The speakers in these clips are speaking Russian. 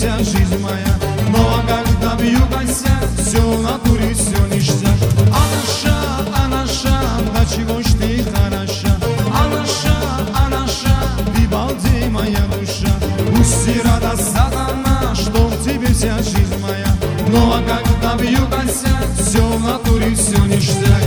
вся жизнь моя. Ну а когда бью косяк, все в натуре, все ништяк. А наша, до чего ж ты хороша. А наша, ты балдей, моя душа. Пусть и рада сатана, что в тебе вся жизнь моя. Ну а когда бью косяк, все в натуре, все ништяк.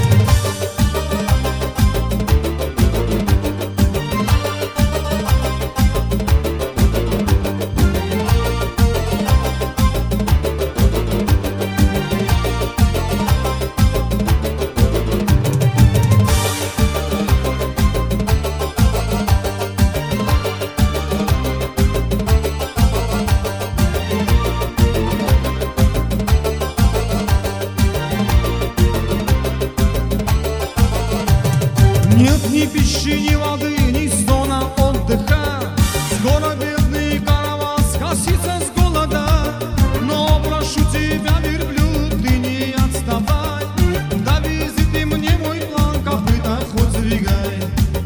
Нет ни пищи, ни воды, ни зона отдыха. Скоро бедный караван скосится с голода. Но прошу тебя, верблюд, ты не отставай. Довези ты мне мой план, копыта хоть сдвигай.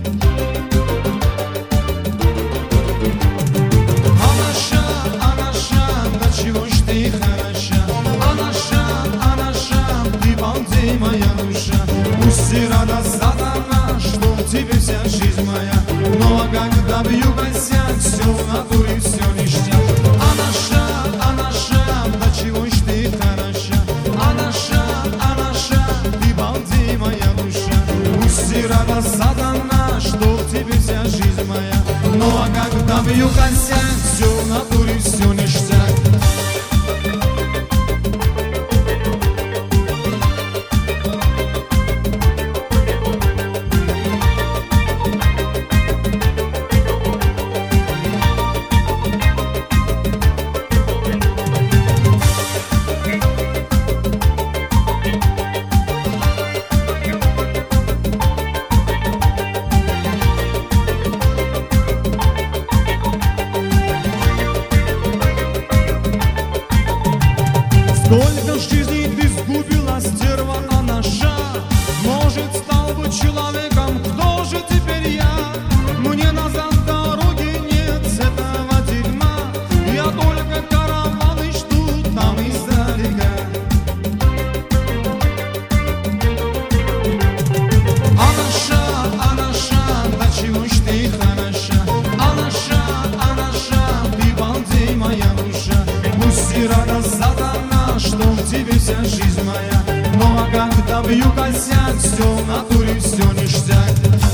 А наша, до чего ж ты хороша. А наша, ты балдей, моя душа. Пусть и рада сатана, что в тебе вся жизнь моя. Ну а когда бью косяк, все в натуре, все ништяк. А наша, до чего ж ты хороша. А наша, ты балдей, моя душа. Пусть и рада сатана, что в тебе вся жизнь моя. Ну а когда бью косяк, все в натуре, все ништяк. Сколько ж жизней ты сгубила, стерва, а наша. Может, стал бы человеком, кто же теперь я? Мне назад дороги нет с этого дерьма. Я только караваны жду там издалека. А наша, до чего ж ты хороша. А наша, ты балдей, моя душа. Пусть и рада сатана, что в тебе вся жизнь моя. Ну а когда бью косяк, все в натуре, все ништяк.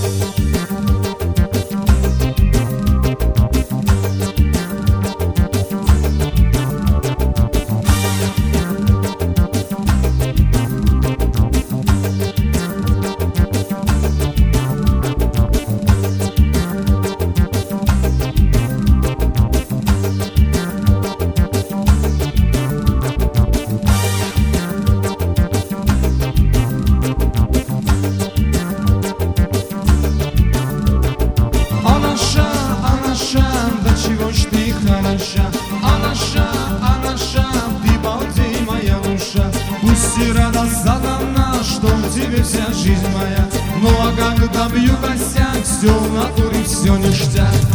До чего ж ты хороша. А наша, ты балдей, моя душа. Пусть и рада сатана, что в тебе вся жизнь моя. Ну а когда бью косяк, все в натуре, все ништяк.